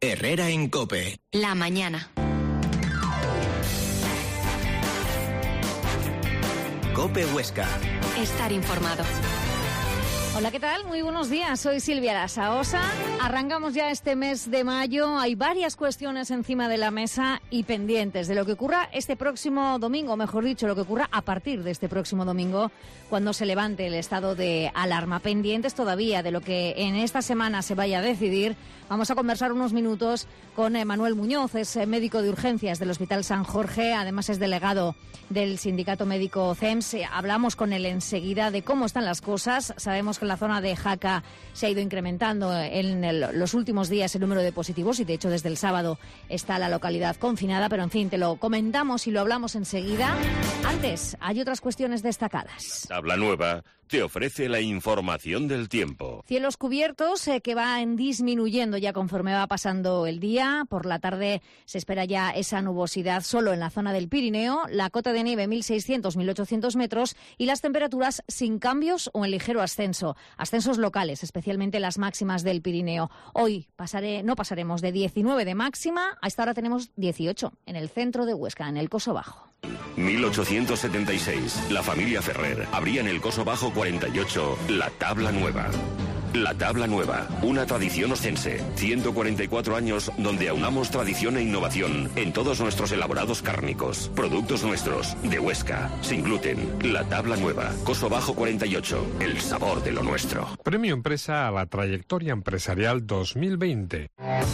Herrera en COPE. La mañana. COPE Huesca. Estar informado. Hola, ¿qué tal? Muy buenos días. Soy Silvia Lasaosa. Arrancamos ya este mes de mayo. Hay varias cuestiones encima de la mesa y pendientes de lo que ocurra este próximo domingo, mejor dicho, lo que ocurra a partir de este próximo domingo, cuando se levante el estado de alarma. Pendientes todavía de lo que en esta semana se vaya a decidir. Vamos a conversar unos minutos con Manuel Muñoz, es médico de urgencias del Hospital San Jorge, además es delegado del Sindicato Médico CEMS. Hablamos con él enseguida de cómo están las cosas. Sabemos que en la zona de Jaca se ha ido incrementando en los últimos días el número de positivos y de hecho desde el sábado está la localidad confinada, pero en fin, te lo comentamos y lo hablamos enseguida. Antes, hay otras cuestiones destacadas. Tabla Nueva te ofrece la información del tiempo. Cielos cubiertos que van disminuyendo ya conforme va pasando el día. Por la tarde se espera ya esa nubosidad solo en la zona del Pirineo, la cota de nieve 1.600-1.800 metros y las temperaturas sin cambios o en ligero ascenso. Ascensos locales, especialmente las máximas del Pirineo. Hoy no pasaremos de 19 de máxima, a esta hora tenemos 18 en el centro de Huesca, en el Coso Bajo. 1876, la familia Ferrer abría en el Coso Bajo 48 la Tabla Nueva. La Tabla Nueva, una tradición oscense, 144 años donde aunamos tradición e innovación en todos nuestros elaborados cárnicos. Productos nuestros, de Huesca, sin gluten. La Tabla Nueva, Coso Bajo 48, el sabor de lo nuestro. Premio Empresa a la Trayectoria Empresarial 2020.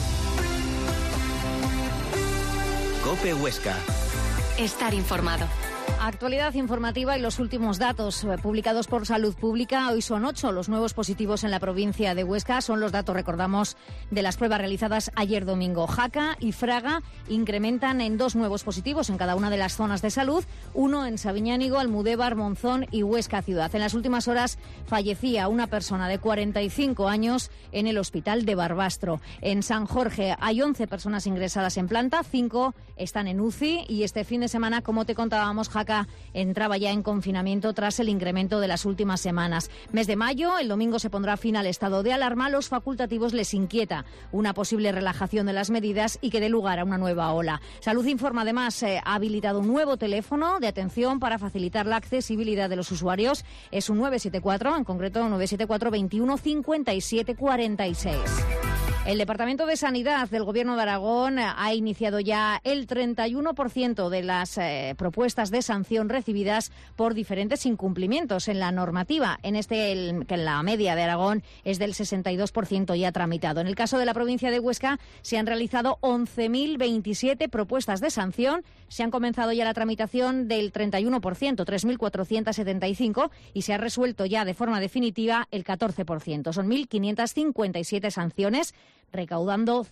COPE Huesca. Estar informado. Actualidad informativa y los últimos datos publicados por Salud Pública. Hoy son 8 los nuevos positivos en la provincia de Huesca. Son los datos, recordamos, de las pruebas realizadas ayer domingo. Jaca y Fraga incrementan en 2 nuevos positivos en cada una de las zonas de salud. Uno en Sabiñánigo, Almudévar, Monzón y Huesca Ciudad. En las últimas horas fallecía una persona de 45 años en el hospital de Barbastro. En San Jorge hay 11 personas ingresadas en planta, 5 están en UCI y este fin de semana, como te contábamos, Jaca entraba ya en confinamiento tras el incremento de las últimas semanas. Mes de mayo, el domingo se pondrá fin al estado de alarma. A los facultativos les inquieta una posible relajación de las medidas y que dé lugar a una nueva ola. Salud informa además ha habilitado un nuevo teléfono de atención para facilitar la accesibilidad de los usuarios. Es un 974, en concreto 974 21 57 46. El Departamento de Sanidad del Gobierno de Aragón ha iniciado ya el 31% de las propuestas de sanción recibidas por diferentes incumplimientos en la normativa. Que en la media de Aragón es del 62% ya tramitado. En el caso de la provincia de Huesca se han realizado 11.027 propuestas de sanción. Se han comenzado ya la tramitación del 31%, 3.475, y se ha resuelto ya de forma definitiva el 14%. Son 1.557 sanciones, recaudando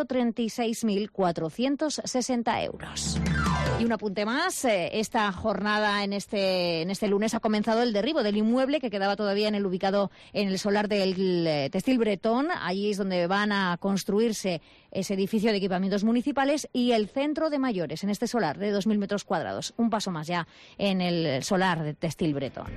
136.460 euros. Y un apunte más, esta jornada en este lunes ha comenzado el derribo del inmueble que quedaba todavía ubicado en el solar del Textil Bretón. Allí es donde van a construirse ese edificio de equipamientos municipales y el centro de mayores en este solar de 2.000 metros cuadrados. Un paso más ya en el solar de Textil Bretón.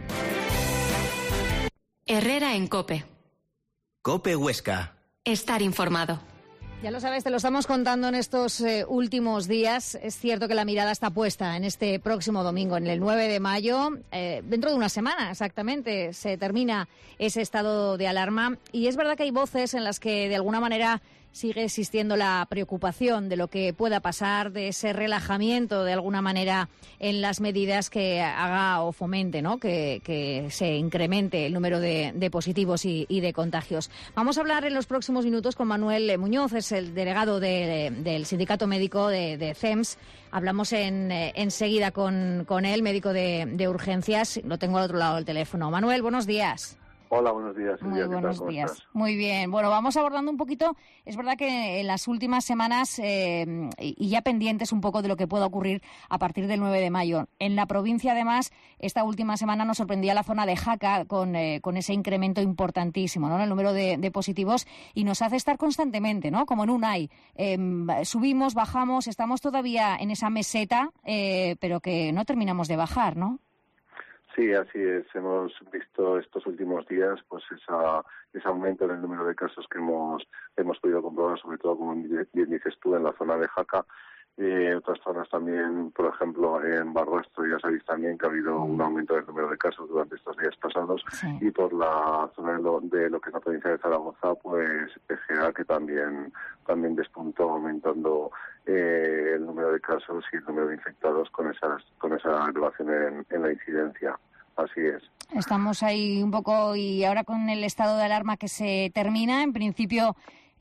Herrera en COPE. COPE Huesca. Estar informado. Ya lo sabes, te lo estamos contando en estos últimos días. Es cierto que la mirada está puesta en este próximo domingo, en el 9 de mayo. Dentro de una semana, exactamente, se termina ese estado de alarma. Y es verdad que hay voces en las que, de alguna manera, sigue existiendo la preocupación de lo que pueda pasar, de ese relajamiento, de alguna manera, en las medidas que haga o fomente, ¿no?, que se incremente el número de positivos y de contagios. Vamos a hablar en los próximos minutos con Manuel Muñoz, es el delegado del Sindicato Médico de CEMS. Hablamos enseguida con él, médico de urgencias. Lo tengo al otro lado del teléfono. Manuel, buenos días. Hola, buenos días. Muy buenos días. Muy bien. Bueno, vamos abordando un poquito. Es verdad que en las últimas semanas, y ya pendientes un poco de lo que pueda ocurrir a partir del 9 de mayo. En la provincia, además, esta última semana nos sorprendía la zona de Jaca con ese incremento importantísimo, ¿no?, en el número de positivos, y nos hace estar constantemente, ¿no?, como en un hay. Subimos, bajamos, estamos todavía en esa meseta, pero que no terminamos de bajar, ¿no? Sí, así es. Hemos visto estos últimos días pues ese aumento en el número de casos que hemos podido comprobar, sobre todo, como bien dices tú, en la zona de Jaca. Otras zonas también, por ejemplo, en Barbastro ya sabéis también que ha habido un aumento del número de casos durante estos días pasados. Sí. Y por la zona de lo que es la provincia de Zaragoza, pues Egea, que también despuntó aumentando el número de casos y el número de infectados con esa elevación en la incidencia. Así es. Estamos ahí un poco, y ahora con el estado de alarma que se termina, en principio,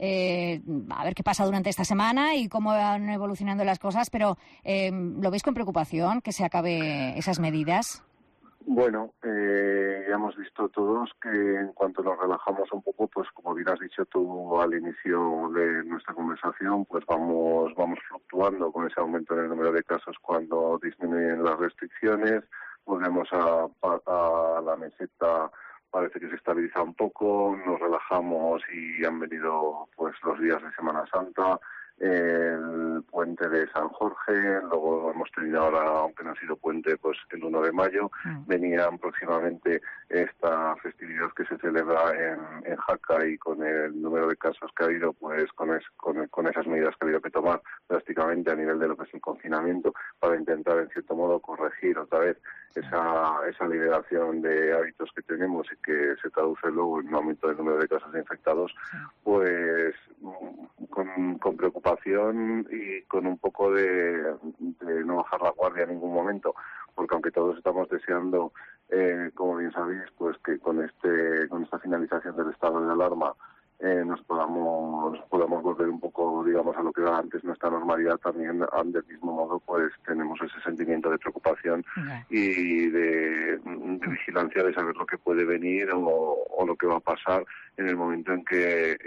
a ver qué pasa durante esta semana y cómo van evolucionando las cosas, pero ¿lo veis con preocupación que se acabe esas medidas? Bueno, ya hemos visto todos que en cuanto nos relajamos un poco, pues como bien has dicho tú al inicio de nuestra conversación, pues vamos fluctuando con ese aumento en el número de casos cuando disminuyen las restricciones. Volvemos a la meseta, parece que se estabiliza un poco, nos relajamos y han venido pues los días de Semana Santa, el puente de San Jorge, luego hemos tenido ahora, aunque no ha sido puente, pues el 1 de mayo, venían próximamente esta festividad que se celebra en Jaca, y con el número de casos que ha habido, pues con esas medidas que ha habido que tomar drásticamente a nivel de lo que es el confinamiento, para intentar en cierto modo corregir otra vez esa liberación de hábitos que tenemos y que se traduce luego en un aumento del número de casos de infectados, pues con preocupación y con un poco de no bajar la guardia en ningún momento, porque aunque todos estamos deseando, como bien sabéis, pues que con esta finalización del estado de alarma nos podamos volver un poco, digamos, a lo que era antes nuestra normalidad, también del mismo modo pues tenemos ese sentimiento de preocupación y de vigilancia, de saber lo que puede venir o lo que va a pasar en el momento en que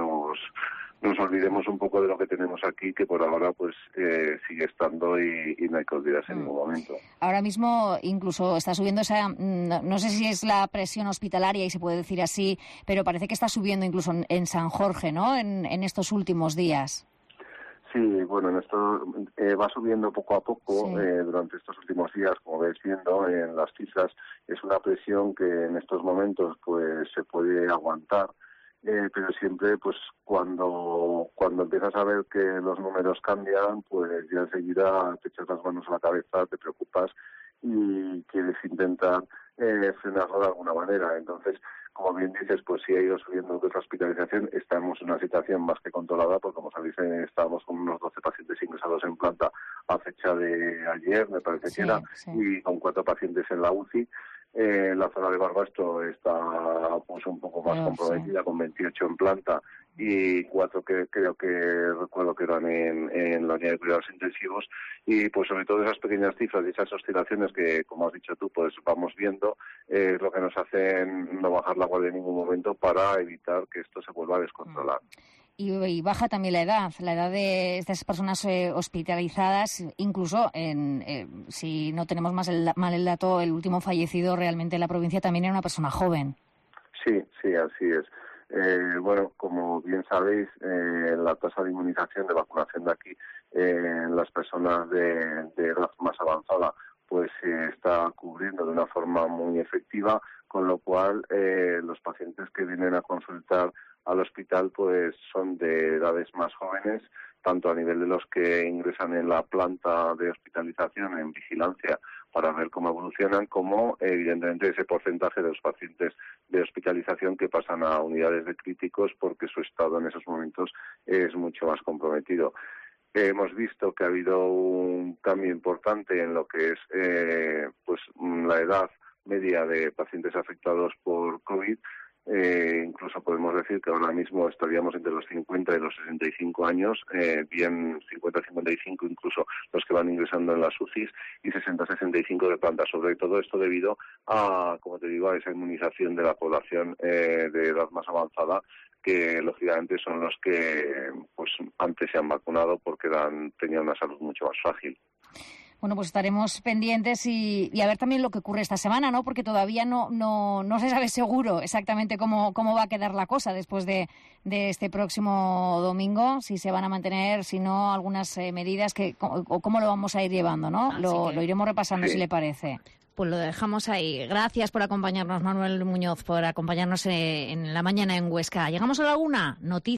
nos olvidemos un poco de lo que tenemos aquí, que por ahora pues sigue estando y no hay que olvidarse en ningún momento. Ahora mismo incluso está subiendo esa, no sé si es la presión hospitalaria y se puede decir así, pero parece que está subiendo incluso en San Jorge, ¿no?, en estos últimos días. Sí, bueno, esto va subiendo poco a poco durante estos últimos días, como ves viendo en las cifras. Es una presión que en estos momentos pues se puede aguantar, pero siempre pues cuando empiezas a ver que los números cambian, pues ya enseguida te echas las manos a la cabeza, te preocupas y quieres intentar frenarlo de alguna manera. Entonces, como bien dices, pues sí ha ido subiendo la hospitalización. Estamos en una situación más que controlada, porque como sabéis, estábamos con unos 12 pacientes ingresados en planta a fecha de ayer, me parece que era, y con 4 pacientes en la UCI. La zona de Barbastro está pues un poco más comprometida, con 28 en planta y 4 que creo que recuerdo que eran en la unidad de cuidados intensivos, y pues sobre todo esas pequeñas cifras y esas oscilaciones que, como has dicho tú, pues vamos viendo, es lo que nos hacen no bajar la guardia en ningún momento para evitar que esto se vuelva a descontrolar. Y baja también la edad de estas personas hospitalizadas, incluso si no tenemos mal el dato, el último fallecido realmente en la provincia también era una persona joven. Sí, así es. Bueno, como bien sabéis, la tasa de inmunización, de vacunación de aquí en las personas de edad más avanzada pues se está cubriendo de una forma muy efectiva, con lo cual los pacientes que vienen a consultar al hospital pues son de edades más jóvenes, tanto a nivel de los que ingresan en la planta de hospitalización en vigilancia para ver cómo evolucionan, como evidentemente ese porcentaje de los pacientes de hospitalización que pasan a unidades de críticos porque su estado en esos momentos es mucho más comprometido. Hemos visto que ha habido un cambio importante en lo que es pues la edad media de pacientes afectados por COVID. Incluso podemos decir que ahora mismo estaríamos entre los 50 y los 65 años, bien 50-55 incluso los que van ingresando en las UCIs, y 60-65 de planta. Sobre todo esto debido a, como te digo, a esa inmunización de la población de edad más avanzada, que lógicamente son los que pues antes se han vacunado porque tenían una salud mucho más frágil. Bueno, pues estaremos pendientes y a ver también lo que ocurre esta semana, ¿no? Porque todavía no se sabe seguro exactamente cómo va a quedar la cosa después de este próximo domingo, si se van a mantener, si no, algunas medidas o cómo lo vamos a ir llevando, ¿no? Lo iremos repasando, si le parece. Pues lo dejamos ahí. Gracias por acompañarnos, Manuel Muñoz, por acompañarnos en la mañana en Huesca. Llegamos a la 1:00. Noticias.